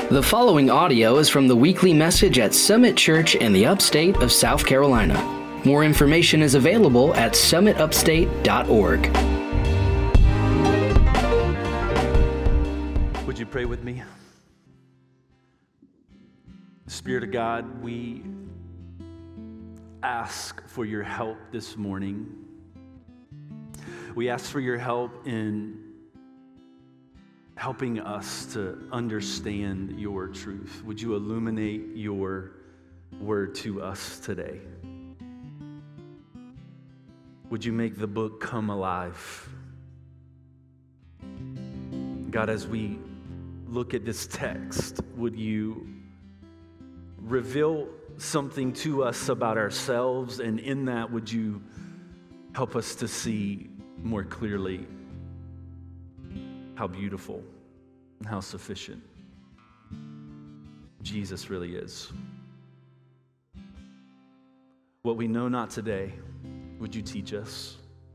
The following audio is from the weekly message at Summit Church in the upstate of South Carolina. More information is available at summitupstate.org. Would you pray with me? Spirit of God, we ask for your help this morning. We ask for your help in helping us to understand your truth. Would you illuminate your word to us today? Would you make the book come alive? God, as we look at this text, would you reveal something to us about ourselves, and in that, would you help us to see more clearly how beautiful and how sufficient Jesus really is. What we know not today, would you teach us?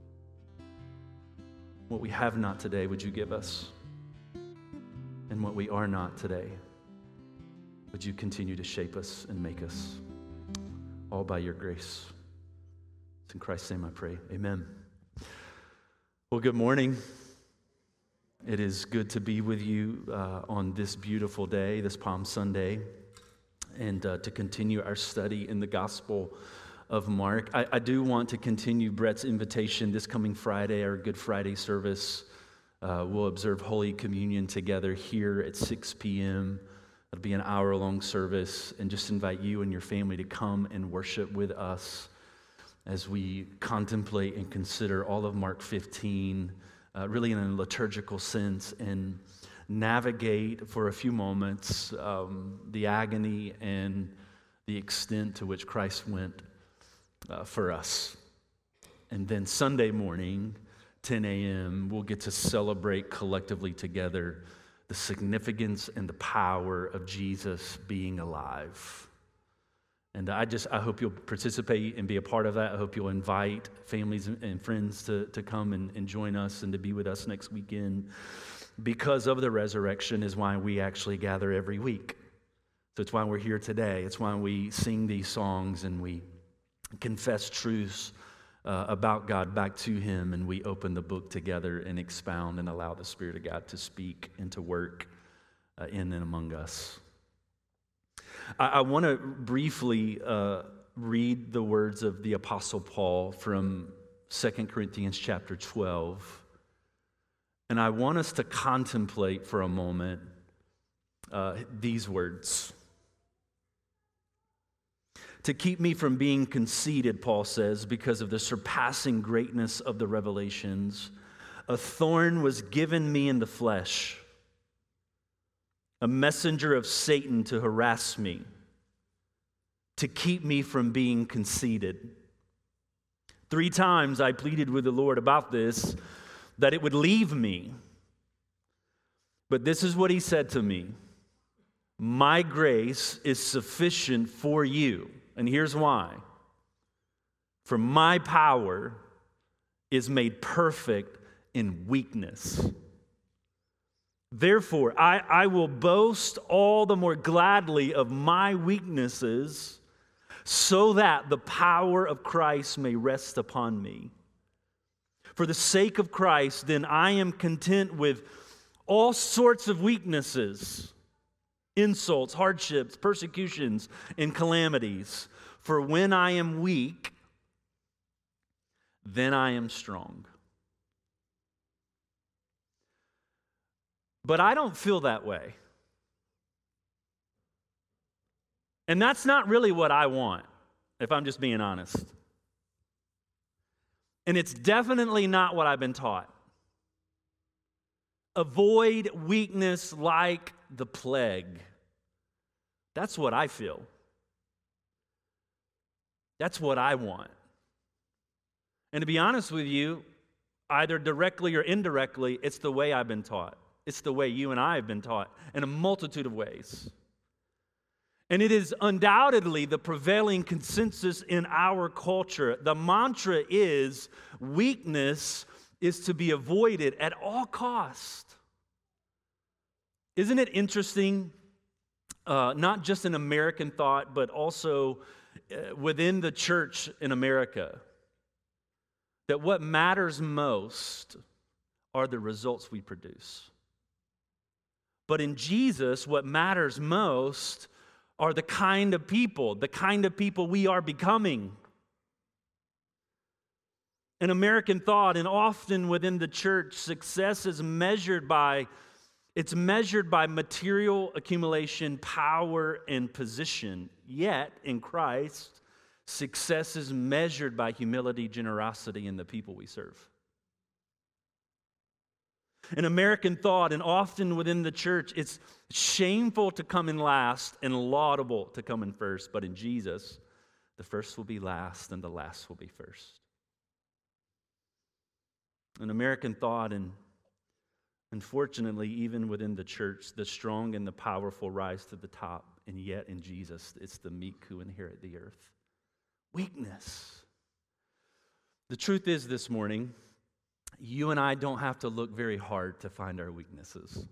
What we have not today, would you give us? And what we are not today, would you continue to shape us and make us, all by your grace. It's in Christ's name I pray, amen. Well, good morning. It is good to be with you on this beautiful day, this Palm Sunday, and to continue our study in the Gospel of Mark. I do want to continue Brett's invitation this coming Friday, our Good Friday service. We'll observe Holy Communion together here at 6 p.m. It'll be an hour-long service, and just invite you and your family to come and worship with us as we contemplate and consider all of Mark 15, really in a liturgical sense, and navigate for a few moments the agony and the extent to which Christ went for us. And then Sunday morning, 10 a.m., we'll get to celebrate collectively together the significance and the power of Jesus being alive. And I hope you'll participate and be a part of that. I hope you'll invite families and friends to come and join us and to be with us next weekend. Because of the resurrection is why we actually gather every week. So it's why we're here today. It's why we sing these songs and we confess truths about God back to Him, and we open the book together and expound and allow the Spirit of God to speak and to work in and among us. I want to briefly read the words of the Apostle Paul from 2 Corinthians chapter 12. And I want us to contemplate for a moment these words. To keep me from being conceited, Paul says, because of the surpassing greatness of the revelations, a thorn was given me in the flesh, a messenger of Satan to harass me, to keep me from being conceited. 3 times I pleaded with the Lord about this, that it would leave me. But this is what He said to me: my grace is sufficient for you. And here's why. For my power is made perfect in weakness. Therefore, I will boast all the more gladly of my weaknesses, so that the power of Christ may rest upon me. For the sake of Christ, then I am content with all sorts of weaknesses, insults, hardships, persecutions, and calamities. For when I am weak, then I am strong. But I don't feel that way. And that's not really what I want, if I'm just being honest. And it's definitely not what I've been taught. Avoid weakness like the plague. That's what I feel. That's what I want. And to be honest with you, either directly or indirectly, it's the way I've been taught. It's the way you and I have been taught in a multitude of ways. And it is undoubtedly the prevailing consensus in our culture. The mantra is weakness is to be avoided at all cost. Isn't it interesting not just an American thought, but also within the church in America, that what matters most are the results we produce. But in Jesus, what matters most are the kind of people we are becoming. In American thought, and often within the church, success is measured by material accumulation, power, and position. Yet, in Christ, success is measured by humility, generosity, and the people we serve. In American thought, and often within the church, it's shameful to come in last and laudable to come in first. But in Jesus, the first will be last and the last will be first. In American thought, and unfortunately, even within the church, the strong and the powerful rise to the top. And yet in Jesus, it's the meek who inherit the earth. Weakness. The truth is this morning, you and I don't have to look very hard to find our weaknesses.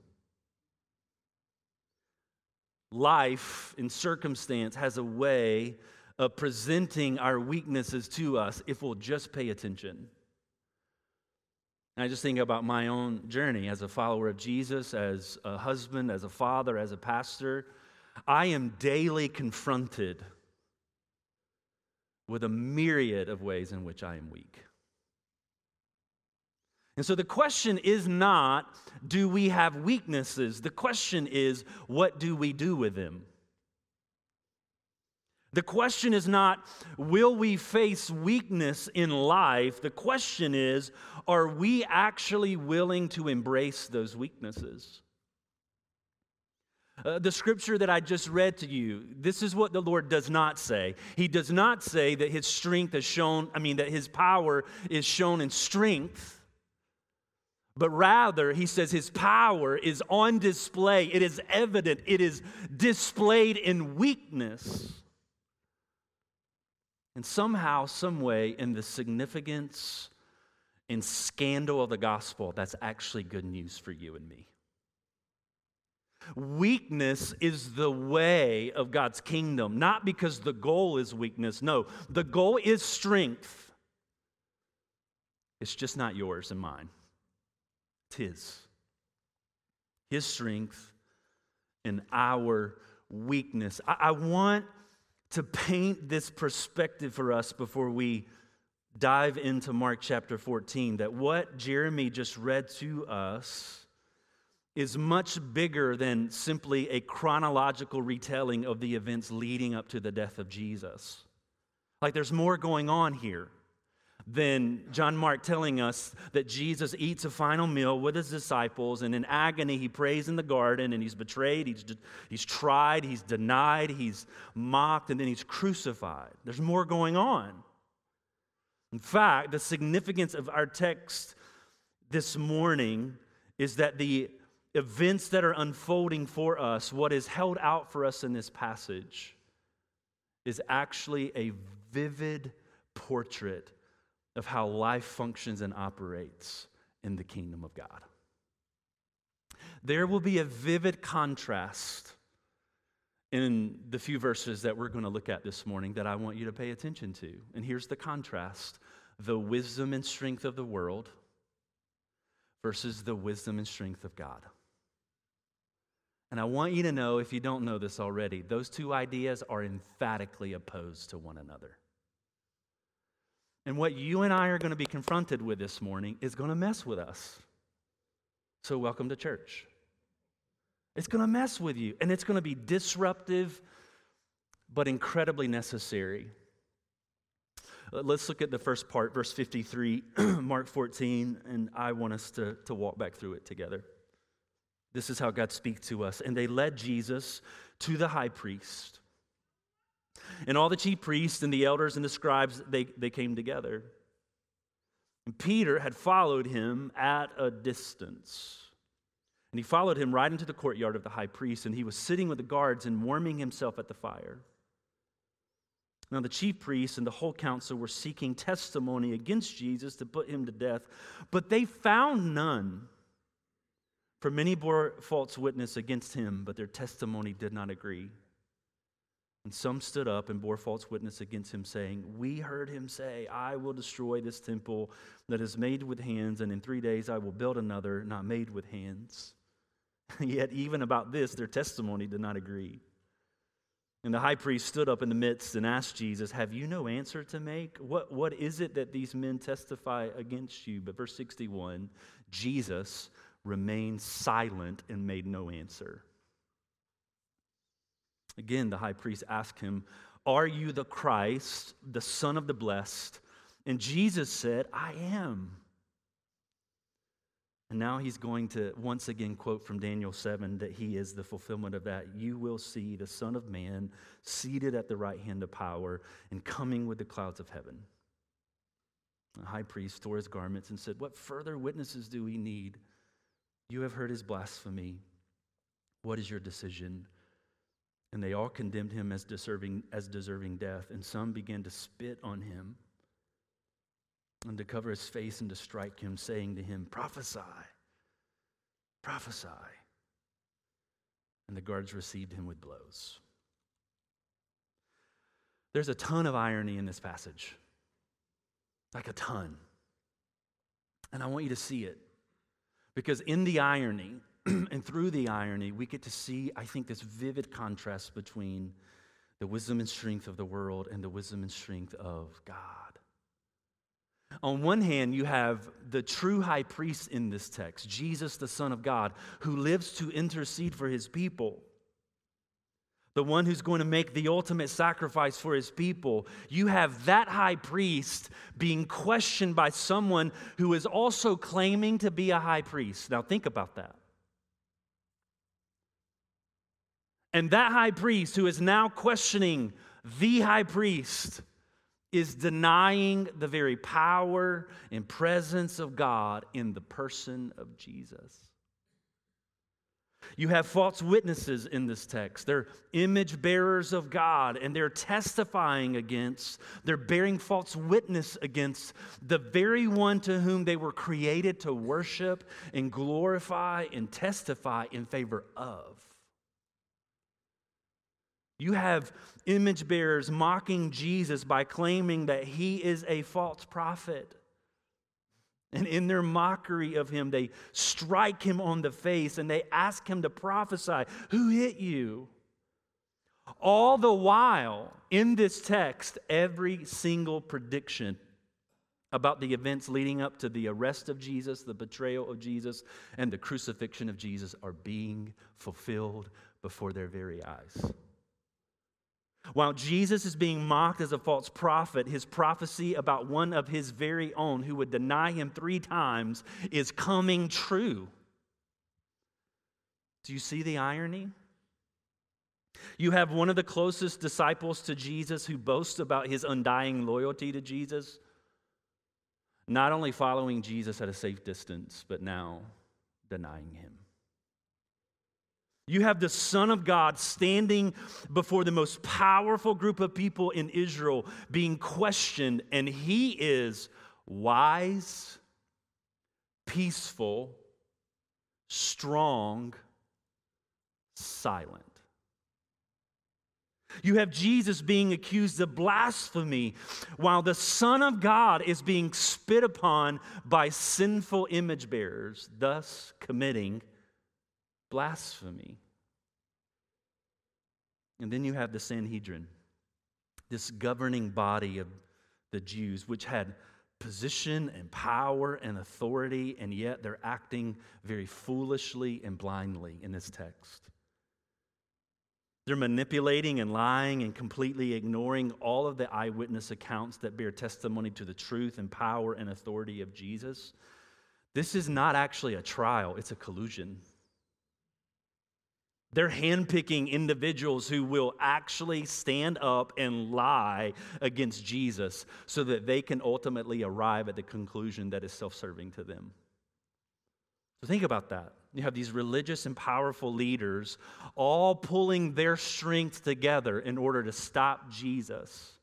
Life and circumstance has a way of presenting our weaknesses to us if we'll just pay attention. And I just think about my own journey as a follower of Jesus, as a husband, as a father, as a pastor. I am daily confronted with a myriad of ways in which I am weak. And so the question is not, do we have weaknesses? The question is, what do we do with them? The question is not, will we face weakness in life? The question is, are we actually willing to embrace those weaknesses? The scripture that I just read to you, this is what the Lord does not say. He does not say that his strength is shown, that his power is shown in strength. But rather, he says his power is on display. It is evident. It is displayed in weakness. And somehow, some way, in the significance and scandal of the gospel, that's actually good news for you and me. Weakness is the way of God's kingdom, not because the goal is weakness. No, the goal is strength. It's just not yours and mine. It's His strength and our weakness. I want to paint this perspective for us before we dive into Mark chapter 14, that what Jeremy just read to us is much bigger than simply a chronological retelling of the events leading up to the death of Jesus. Like there's more going on here than John Mark telling us that Jesus eats a final meal with his disciples, and in agony he prays in the garden, and he's betrayed, he's tried, he's denied, he's mocked, and then he's crucified. There's more going on. In fact, the significance of our text this morning is that the events that are unfolding for us, what is held out for us in this passage, is actually a vivid portrait of how life functions and operates in the kingdom of God. There will be a vivid contrast in the few verses that we're going to look at this morning that I want you to pay attention to. And here's the contrast: the wisdom and strength of the world versus the wisdom and strength of God. And I want you to know, if you don't know this already, those two ideas are emphatically opposed to one another. And what you and I are going to be confronted with this morning is going to mess with us. So welcome to church. It's going to mess with you, and it's going to be disruptive, but incredibly necessary. Let's look at the first part, verse 53, Mark 14, and I want us to walk back through it together. This is how God speaks to us. And they led Jesus to the high priest. And all the chief priests and the elders and the scribes, they came together. And Peter had followed him at a distance. And he followed him right into the courtyard of the high priest, and he was sitting with the guards and warming himself at the fire. Now the chief priests and the whole council were seeking testimony against Jesus to put him to death, but they found none. For many bore false witness against him, but their testimony did not agree. And some stood up and bore false witness against him, saying, we heard him say, I will destroy this temple that is made with hands, and in 3 days I will build another not made with hands. Yet even about this, their testimony did not agree. And the high priest stood up in the midst and asked Jesus, have you no answer to make? What is it that these men testify against you? But verse 61, Jesus remained silent and made no answer. Again, the high priest asked him, are you the Christ, the Son of the Blessed? And Jesus said, I am. And now he's going to once again quote from Daniel 7 that he is the fulfillment of that. You will see the Son of Man seated at the right hand of power and coming with the clouds of heaven. The high priest tore his garments and said, what further witnesses do we need? You have heard his blasphemy. What is your decision? And they all condemned him as deserving death, and some began to spit on him and to cover his face and to strike him, saying to him, prophesy, prophesy. And the guards received him with blows. There's a ton of irony in this passage, like a ton. And I want you to see it. Because in the irony, and through the irony, we get to see, I think, this vivid contrast between the wisdom and strength of the world and the wisdom and strength of God. On one hand, you have the true high priest in this text, Jesus, the Son of God, who lives to intercede for his people. The one who's going to make the ultimate sacrifice for his people. You have that high priest being questioned by someone who is also claiming to be a high priest. Now think about that. And that high priest who is now questioning the high priest is denying the very power and presence of God in the person of Jesus. You have false witnesses in this text. They're image bearers of God, and they're testifying against, they're bearing false witness against the very one to whom they were created to worship and glorify and testify in favor of. You have image bearers mocking Jesus by claiming that he is a false prophet. And in their mockery of him, they strike him on the face and they ask him to prophesy. Who hit you? All the while, in this text, every single prediction about the events leading up to the arrest of Jesus, the betrayal of Jesus, and the crucifixion of Jesus are being fulfilled before their very eyes. While Jesus is being mocked as a false prophet, his prophecy about one of his very own who would deny him 3 times is coming true. Do you see the irony? You have one of the closest disciples to Jesus who boasts about his undying loyalty to Jesus, not only following Jesus at a safe distance, but now denying him. You have the Son of God standing before the most powerful group of people in Israel being questioned, and he is wise, peaceful, strong, silent. You have Jesus being accused of blasphemy while the Son of God is being spit upon by sinful image bearers, thus committing blasphemy. And then you have the Sanhedrin, this governing body of the Jews, which had position and power and authority, and yet they're acting very foolishly and blindly in this text. They're manipulating and lying and completely ignoring all of the eyewitness accounts that bear testimony to the truth and power and authority of Jesus. This is not actually a trial, it's a collusion. They're handpicking individuals who will actually stand up and lie against Jesus so that they can ultimately arrive at the conclusion that is self-serving to them. So think about that. You have these religious and powerful leaders all pulling their strength together in order to stop Jesus.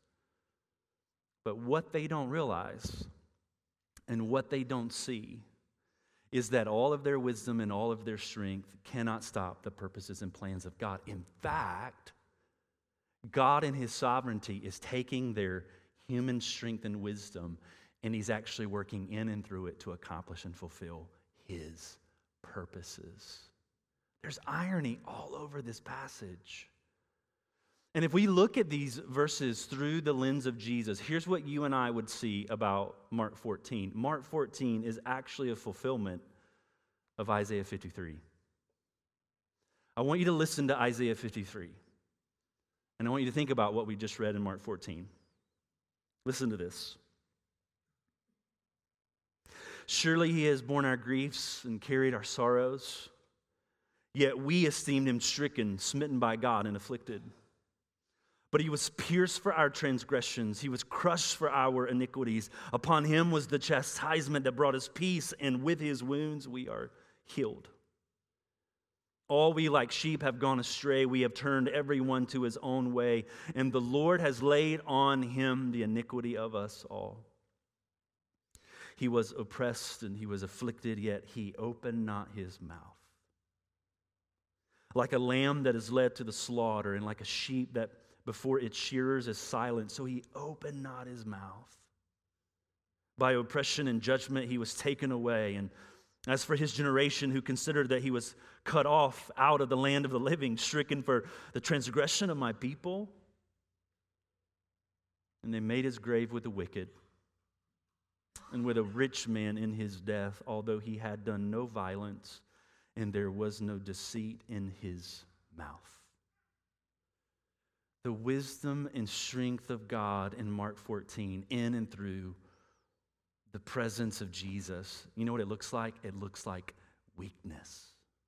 But what they don't realize and what they don't see is that all of their wisdom and all of their strength cannot stop the purposes and plans of God. In fact, God in his sovereignty is taking their human strength and wisdom, and he's actually working in and through it to accomplish and fulfill his purposes. There's irony all over this passage. And if we look at these verses through the lens of Jesus, here's what you and I would see about Mark 14. Mark 14 is actually a fulfillment of Isaiah 53. I want you to listen to Isaiah 53. And I want you to think about what we just read in Mark 14. Listen to this. Surely he has borne our griefs and carried our sorrows, yet we esteemed him stricken, smitten by God, and afflicted. But he was pierced for our transgressions. He was crushed for our iniquities. Upon him was the chastisement that brought us peace, and with his wounds we are healed. All we like sheep have gone astray. We have turned everyone to his own way, and the Lord has laid on him the iniquity of us all. He was oppressed and he was afflicted, yet he opened not his mouth. Like a lamb that is led to the slaughter, and like a sheep that before its shearers is silent, so he opened not his mouth. By oppression and judgment he was taken away. And as for his generation, who considered that he was cut off out of the land of the living, stricken for the transgression of my people, and they made his grave with the wicked and with a rich man in his death, although he had done no violence and there was no deceit in his mouth. The wisdom and strength of God in Mark 14, in and through the presence of Jesus. You know what it looks like? It looks like weakness.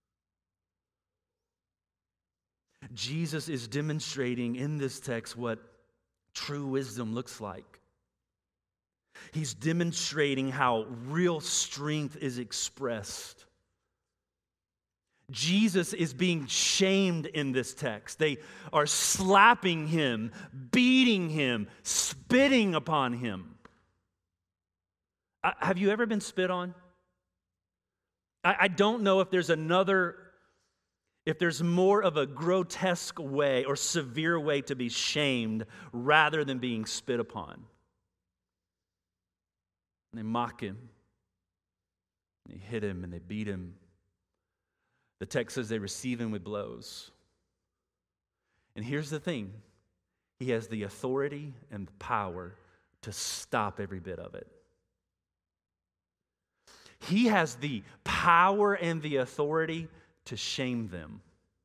Jesus is demonstrating in this text what true wisdom looks like. He's demonstrating how real strength is expressed. Jesus is being shamed in this text. They are slapping him, beating him, spitting upon him. Have you ever been spit on? I don't know if there's more of a grotesque way or severe way to be shamed rather than being spit upon. And they mock him, and they hit him, and they beat him. The text says they receive him with blows. And here's the thing. He has the authority and the power to stop every bit of it. He has the power and the authority to shame them.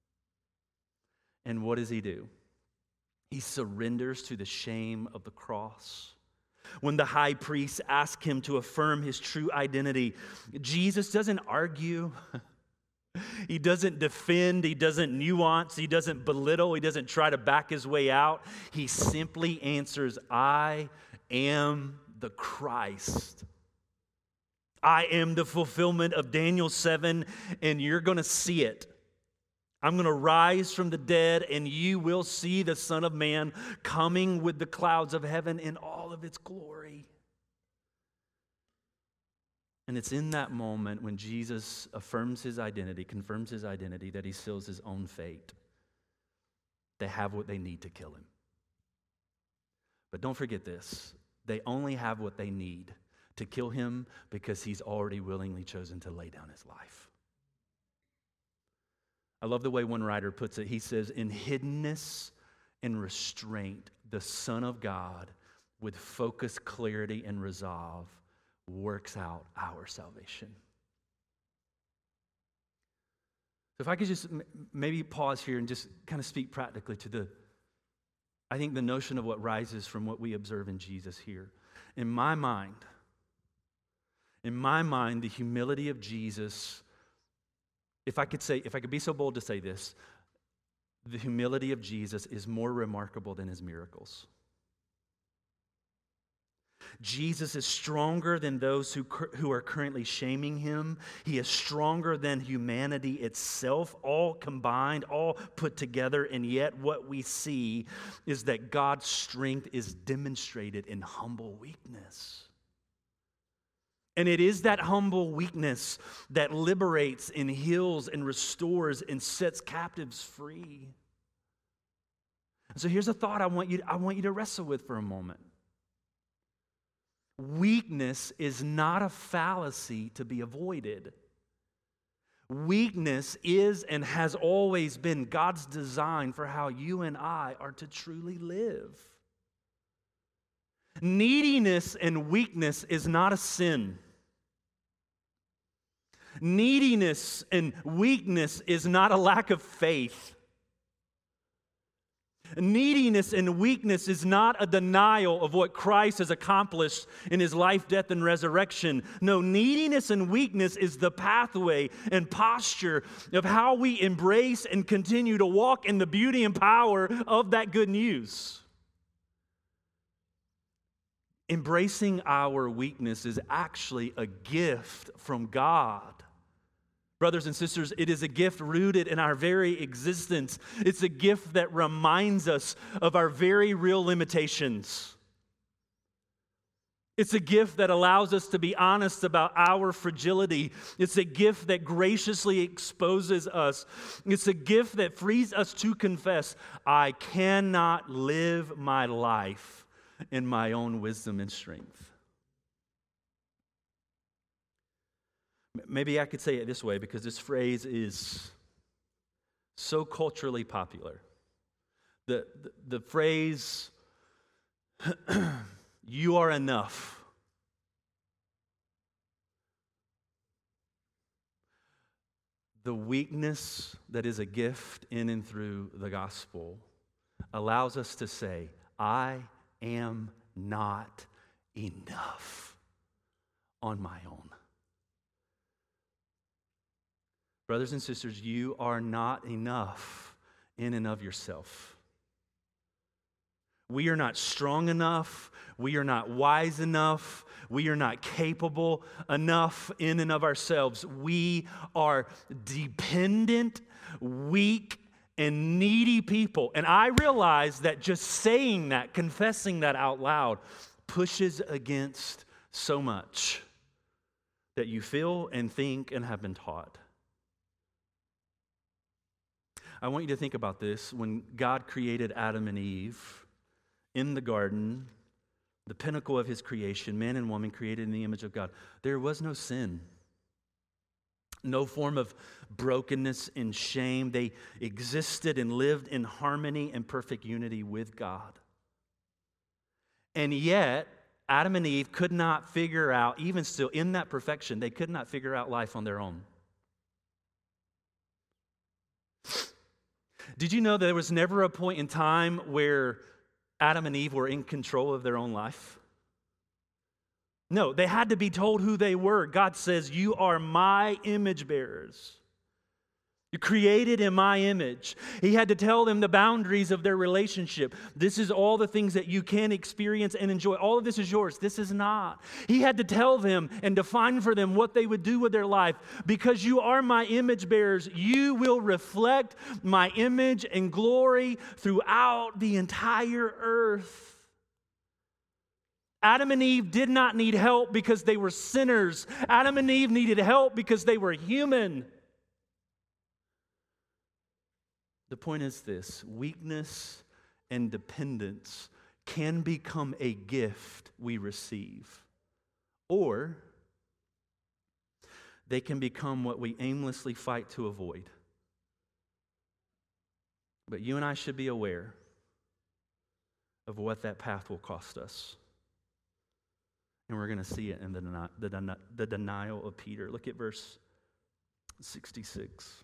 And what does he do? He surrenders to the shame of the cross. When the high priest asked him to affirm his true identity, Jesus doesn't argue. He doesn't defend, he doesn't nuance, he doesn't belittle, he doesn't try to back his way out. He simply answers, I am the Christ. I am the fulfillment of Daniel 7, and you're going to see it. I'm going to rise from the dead, and you will see the Son of Man coming with the clouds of heaven in all of its glory. And it's in that moment when Jesus affirms his identity, confirms his identity, that he seals his own fate. They have what they need to kill him. But don't forget this. They only have what they need to kill him because he's already willingly chosen to lay down his life. I love the way one writer puts it. He says, in hiddenness and restraint, the Son of God, with focus, clarity, and resolve, works out our salvation. So if I could just maybe pause here and just kind of speak practically to I think the notion of what rises from what we observe in Jesus here. In my mind, the humility of Jesus, if I could be so bold to say this, the humility of Jesus is more remarkable than his miracles. Jesus is stronger than those who are currently shaming him. He is stronger than humanity itself, all combined, all put together. And yet what we see is that God's strength is demonstrated in humble weakness. And it is that humble weakness that liberates and heals and restores and sets captives free. So here's a thought I want you to wrestle with for a moment. Weakness is not a fallacy to be avoided. Weakness is and has always been God's design for how you and I are to truly live. Neediness and weakness is not a sin. Neediness and weakness is not a lack of faith. Neediness and weakness is not a denial of what Christ has accomplished in his life, death, and resurrection. No, neediness and weakness is the pathway and posture of how we embrace and continue to walk in the beauty and power of that good news. Embracing our weakness is actually a gift from God. Brothers and sisters, it is a gift rooted in our very existence. It's a gift that reminds us of our very real limitations. It's a gift that allows us to be honest about our fragility. It's a gift that graciously exposes us. It's a gift that frees us to confess, I cannot live my life in my own wisdom and strength. Maybe I could say it this way because this phrase is so culturally popular. The phrase, you are enough. The weakness that is a gift in and through the gospel allows us to say, I am not enough on my own. Brothers and sisters, you are not enough in and of yourself. We are not strong enough. We are not wise enough. We are not capable enough in and of ourselves. We are dependent, weak, and needy people. And I realize that just saying that, confessing that out loud, pushes against so much that you feel and think and have been taught. I want you to think about this. When God created Adam and Eve in the garden, the pinnacle of his creation, man and woman created in the image of God, there was no sin, no form of brokenness and shame. They existed and lived in harmony and perfect unity with God. And yet, Adam and Eve could not figure out, even still in that perfection, they could not figure out life on their own. Did you know there was never a point in time where Adam and Eve were in control of their own life? No, they had to be told who they were. God says, you are my image bearers. You're created in my image. He had to tell them the boundaries of their relationship. This is all the things that you can experience and enjoy. All of this is yours. This is not. He had to tell them and define for them what they would do with their life. Because you are my image bearers, you will reflect my image and glory throughout the entire earth. Adam and Eve did not need help because they were sinners. Adam and Eve needed help because they were human. The point is this: weakness and dependence can become a gift we receive, or they can become what we aimlessly fight to avoid. But you and I should be aware of what that path will cost us. And we're going to see it in the denial of Peter. Look at verse 66.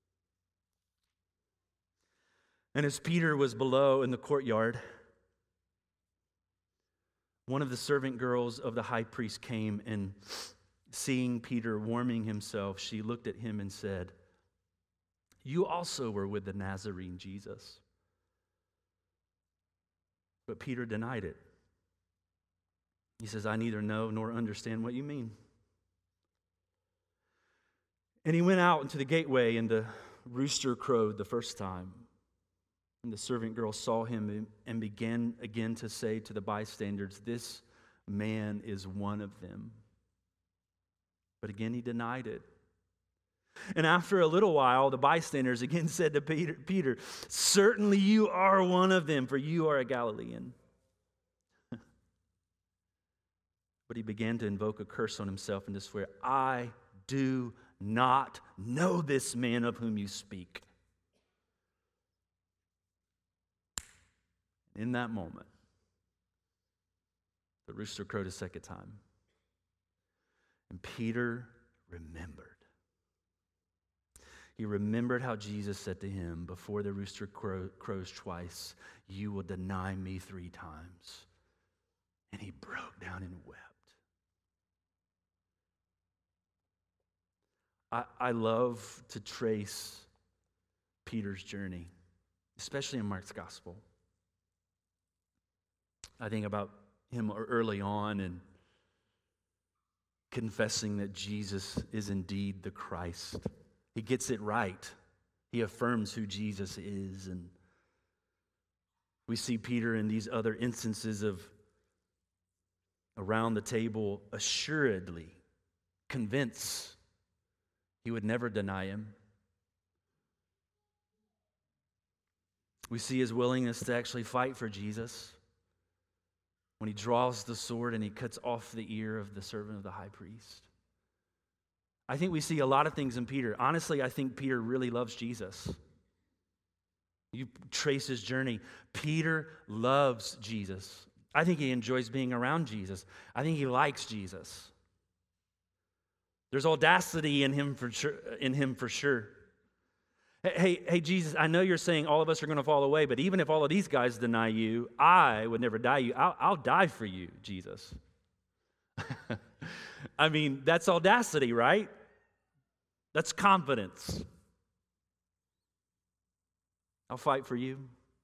And as Peter was below in the courtyard, one of the servant girls of the high priest came, and seeing Peter warming himself, she looked at him and said, "You also were with the Nazarene Jesus." But Peter denied it. He says, "I neither know nor understand what you mean." And he went out into the gateway, and the rooster crowed the first time. And the servant girl saw him and began again to say to the bystanders, "This man is one of them." But again, he denied it. And after a little while, the bystanders again said to Peter, certainly you are one of them, for you are a Galilean. But he began to invoke a curse on himself and to swear, I do not know this man of whom you speak. In that moment, the rooster crowed a second time. And Peter remembered. He remembered how Jesus said to him, before the rooster crows twice, you will deny me 3 times. And he broke down and wept. I love to trace Peter's journey, especially in Mark's gospel. I think about him early on and confessing that Jesus is indeed the Christ. He gets it right. He affirms who Jesus is. And we see Peter in these other instances of around the table assuredly convinced he would never deny him. We see his willingness to actually fight for Jesus when he draws the sword and he cuts off the ear of the servant of the high priest. I think we see a lot of things in Peter. Honestly, I think Peter really loves Jesus. You trace his journey. Peter loves Jesus. I think he enjoys being around Jesus. I think he likes Jesus. There's audacity in him for sure. Hey, Jesus, I know you're saying all of us are going to fall away, but even if all of these guys deny you, I would never die you. I'll die for you, Jesus. I mean, that's audacity, right? That's confidence. I'll fight for you.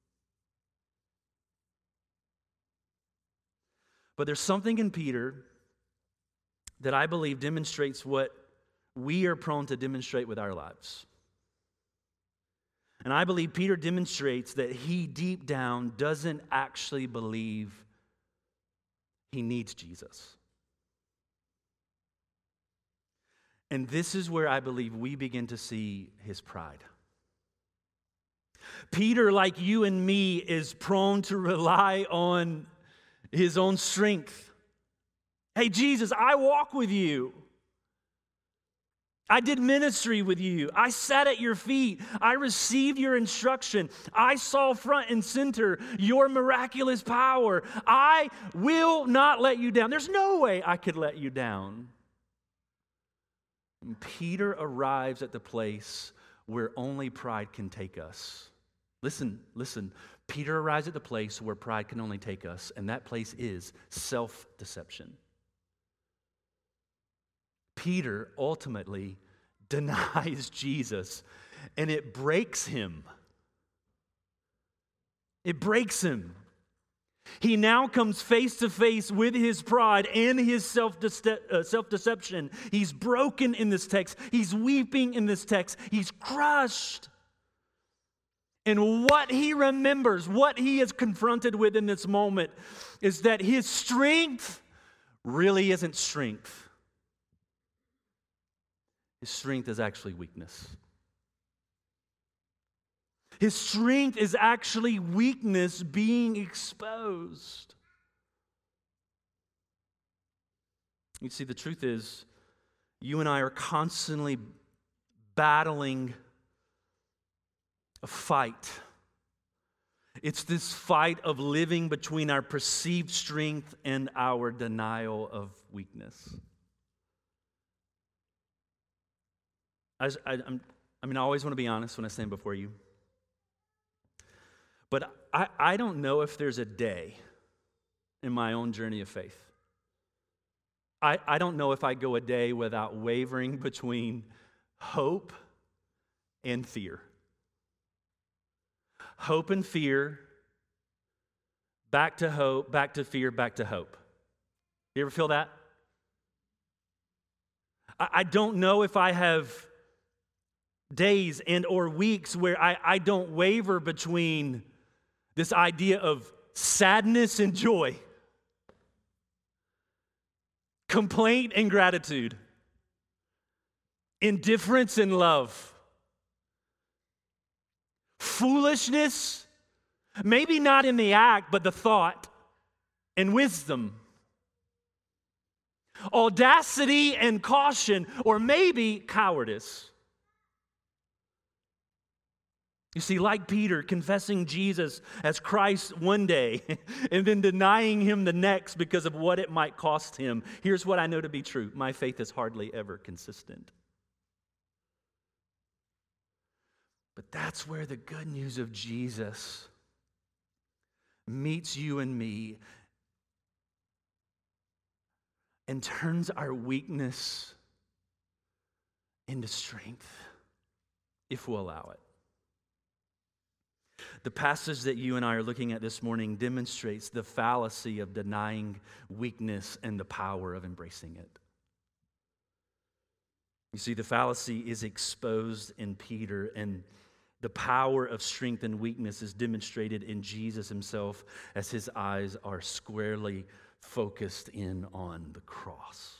But there's something in Peter that I believe demonstrates what we are prone to demonstrate with our lives. And I believe Peter demonstrates that he deep down doesn't actually believe he needs Jesus. And this is where I believe we begin to see his pride. Peter, like you and me, is prone to rely on his own strength. Hey, Jesus, I walk with you. I did ministry with you. I sat at your feet. I received your instruction. I saw front and center your miraculous power. I will not let you down. There's no way I could let you down. And Peter arrives at the place where only pride can take us. Listen. Peter arrives at the place where pride can only take us, and that place is self-deception. Peter ultimately denies Jesus, and it breaks him. It breaks him. He now comes face to face with his pride and his self-deception. He's broken in this text. He's weeping in this text. He's crushed. And what he remembers, what he is confronted with in this moment, is that his strength really isn't strength. His strength is actually weakness. His strength is actually weakness being exposed. You see, the truth is, you and I are constantly battling a fight. It's this fight of living between our perceived strength and our denial of weakness. I always want to be honest when I stand before you. But I don't know if there's a day in my own journey of faith. I don't know if I go a day without wavering between hope and fear. Hope and fear, back to hope, back to fear, back to hope. You ever feel that? I don't know if I have days and or weeks where I don't waver between this idea of sadness and joy, complaint and gratitude. indifference in love, foolishness, maybe not in the act, but the thought, and wisdom, audacity and caution, or maybe cowardice. You see, like Peter, confessing Jesus as Christ one day and then denying him the next because of what it might cost him. Here's what I know to be true. My faith is hardly ever consistent. But that's where the good news of Jesus meets you and me and turns our weakness into strength, if we'll allow it. The passage that you and I are looking at this morning demonstrates the fallacy of denying weakness and the power of embracing it. You see, the fallacy is exposed in Peter, and the power of strength and weakness is demonstrated in Jesus himself as his eyes are squarely focused in on the cross.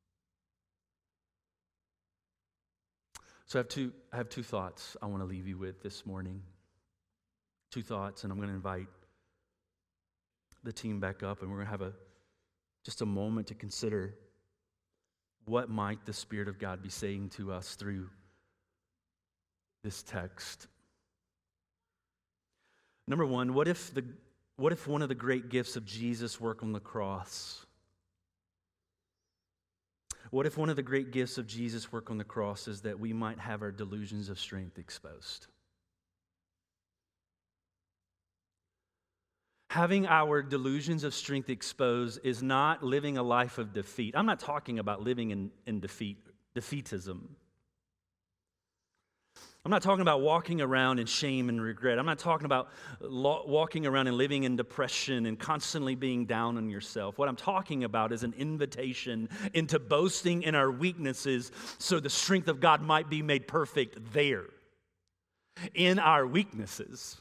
So I have two thoughts I want to leave you with this morning. Two thoughts, and I'm going to invite the team back up, and we're going to have just a moment to consider what might the Spirit of God be saying to us through this text. Number one, what if one of the great gifts of Jesus' work on the cross, what if one of the great gifts of Jesus' work on the cross is that we might have our delusions of strength exposed? Having our delusions of strength exposed is not living a life of defeat. I'm not talking about living in defeatism. I'm not talking about walking around in shame and regret. I'm not talking about walking around and living in depression and constantly being down on yourself. What I'm talking about is an invitation into boasting in our weaknesses so the strength of God might be made perfect there, in our weaknesses.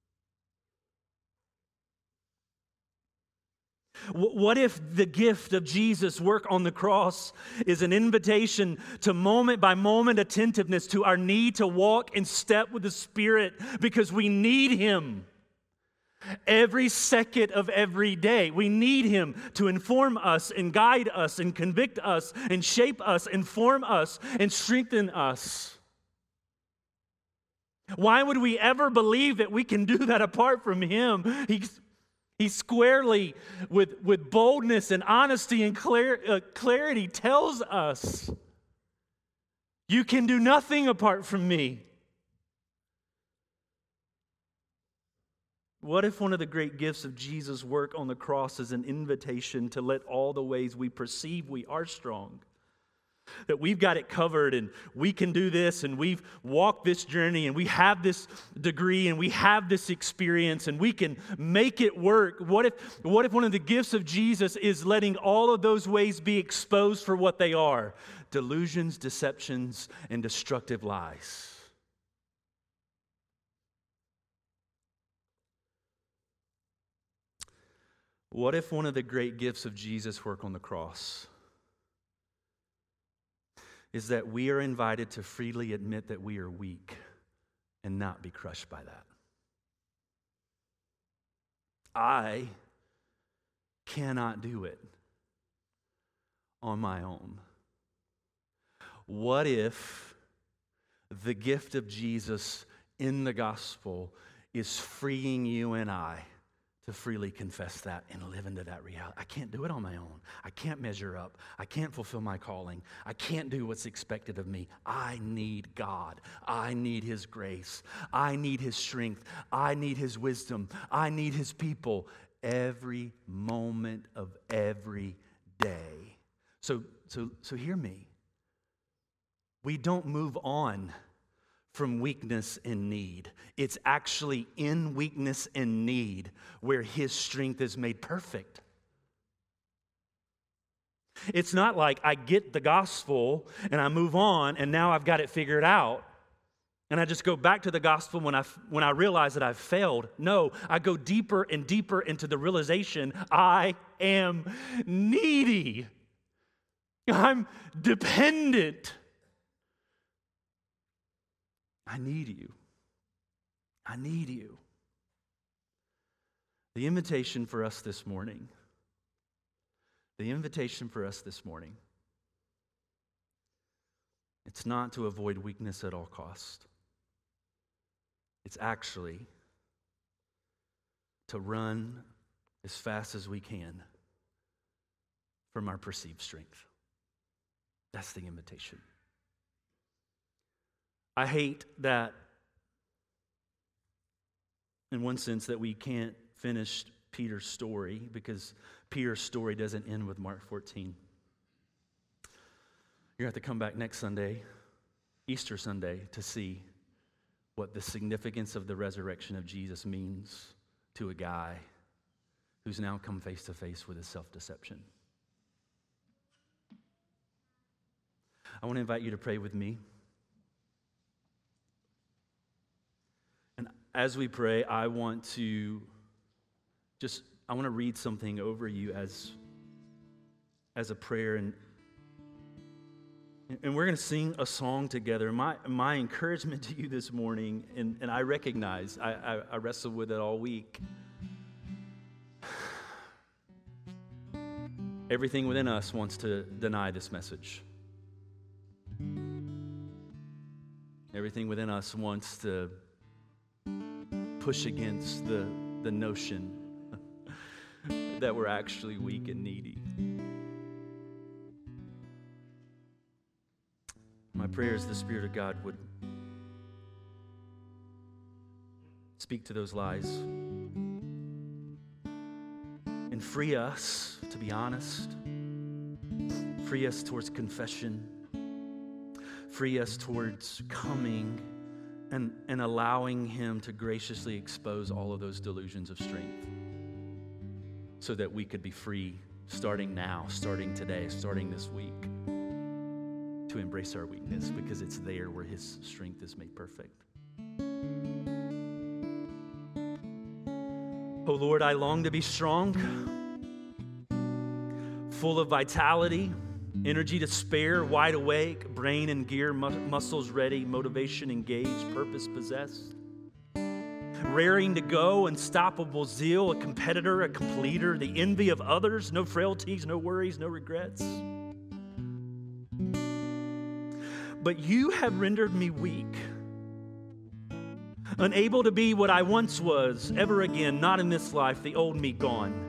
What if the gift of Jesus' work on the cross is an invitation to moment by moment attentiveness to our need to walk in step with the Spirit because we need Him every second of every day. We need Him to inform us and guide us and convict us and shape us, inform us and strengthen us. Why would we ever believe that we can do that apart from Him? He squarely, with boldness and honesty and clarity, tells us, you can do nothing apart from me. What if one of the great gifts of Jesus' work on the cross is an invitation to let all the ways we perceive we are strong, that we've got it covered and we can do this and we've walked this journey and we have this degree and we have this experience and we can make it work? What if one of the gifts of Jesus is letting all of those ways be exposed for what they are? Delusions, deceptions, and destructive lies. What if one of the great gifts of Jesus' work on the cross is that we are invited to freely admit that we are weak and not be crushed by that? I cannot do it on my own. What if the gift of Jesus in the gospel is freeing you and I to freely confess that and live into that reality? I can't do it on my own. I can't measure up. I can't fulfill my calling. I can't do what's expected of me. I need God. I need His grace. I need His strength. I need His wisdom. I need His people every moment of every day. So hear me. We don't move on from weakness and need. It's actually in weakness and need where His strength is made perfect. It's not like I get the gospel and I move on and now I've got it figured out and I just go back to the gospel when I realize that I've failed. No, I go deeper and deeper into the realization I am needy. I'm dependent. I need you. I need you. The invitation for us this morning, it's not to avoid weakness at all cost. It's actually to run as fast as we can from our perceived strength. That's the invitation. I hate that, in one sense, that we can't finish Peter's story, because Peter's story doesn't end with Mark 14. You're going to have to come back next Sunday, Easter Sunday, to see what the significance of the resurrection of Jesus means to a guy who's now come face to face with his self-deception. I want to invite you to pray with me. And as we pray, I want to read something over you as a prayer, and we're going to sing a song together. My encouragement to you this morning, and I recognize, I wrestled with it all week. Everything within us wants to deny this message. Everything within us wants to push against the notion that we're actually weak and needy. My prayer is the Spirit of God would speak to those lies and free us, to be honest, free us towards confession, free us towards coming and allowing Him to graciously expose all of those delusions of strength so that we could be free starting now, starting today, starting this week, to embrace our weakness, because it's there where His strength is made perfect. Oh Lord, I long to be strong, full of vitality, energy to spare, wide awake, brain in gear, muscles ready, motivation engaged, purpose possessed. Raring to go, unstoppable zeal, a competitor, a completer, the envy of others, no frailties, no worries, no regrets. But you have rendered me weak, unable to be what I once was, ever again, not in this life, the old me gone.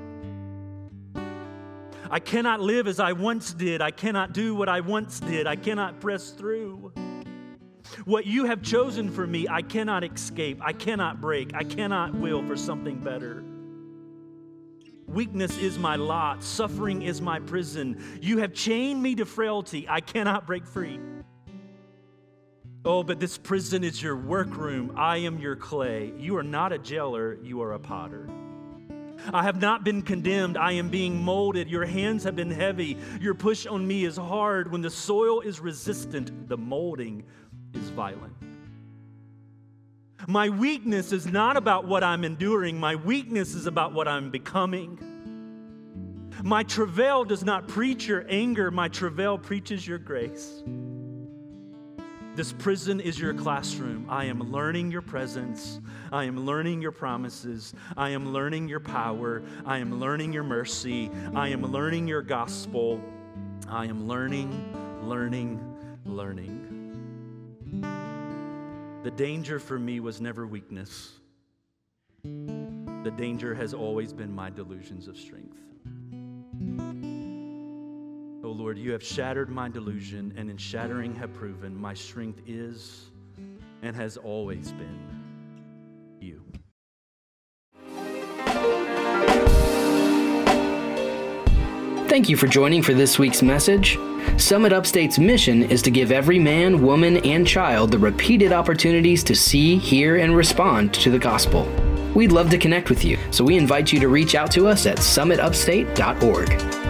I cannot live as I once did. I cannot do what I once did. I cannot press through. What you have chosen for me, I cannot escape. I cannot break. I cannot will for something better. Weakness is my lot. Suffering is my prison. You have chained me to frailty. I cannot break free. Oh, but this prison is your workroom. I am your clay. You are not a jailer. You are a potter. I have not been condemned. I am being molded. Your hands have been heavy. Your push on me is hard. When the soil is resistant, the molding is violent. My weakness is not about what I'm enduring. My weakness is about what I'm becoming. My travail does not preach your anger. My travail preaches your grace. This prison is your classroom. I am learning your presence. I am learning your promises. I am learning your power. I am learning your mercy. I am learning your gospel. I am learning. The danger for me was never weakness. The danger has always been my delusions of strength. Oh Lord, you have shattered my delusion, and in shattering have proven my strength is and has always been you. Thank you for joining for this week's message. Summit Upstate's mission is to give every man, woman, and child the repeated opportunities to see, hear, and respond to the gospel. We'd love to connect with you, so we invite you to reach out to us at summitupstate.org.